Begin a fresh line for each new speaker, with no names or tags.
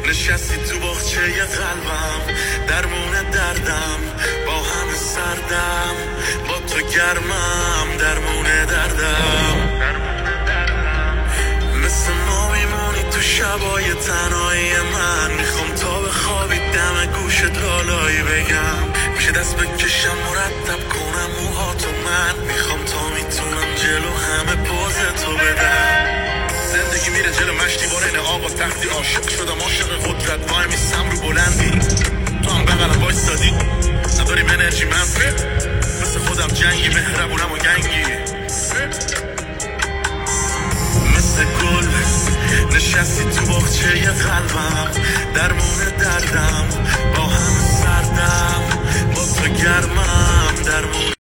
نشستی تو باغچه قلبم، درمون دردم، با همه سردم، با تو گرمم، درمون دردم. مثل ما میمونی تو شبای تنهایی من، میخوام تا بخوابی دم گوشت لالایی بگم، میشه دست بکشم مرتب کنم موهاتو من، میخوام تا میتونم جلو همه پوز تو بدم. زندگی میره جلو مشتی بارین آب و تختی، عاشق شدم عاشق قدرت، وای میستم رو بلندی، تو هم بغلم وایستادی، نداریم انرژی منفی، مثل خودم جنگی، مهربونم و گنگی، مثل گل نشستی تو باغچه قلبم، درمون دردم، با همه سردم، با تو گرمم، درمون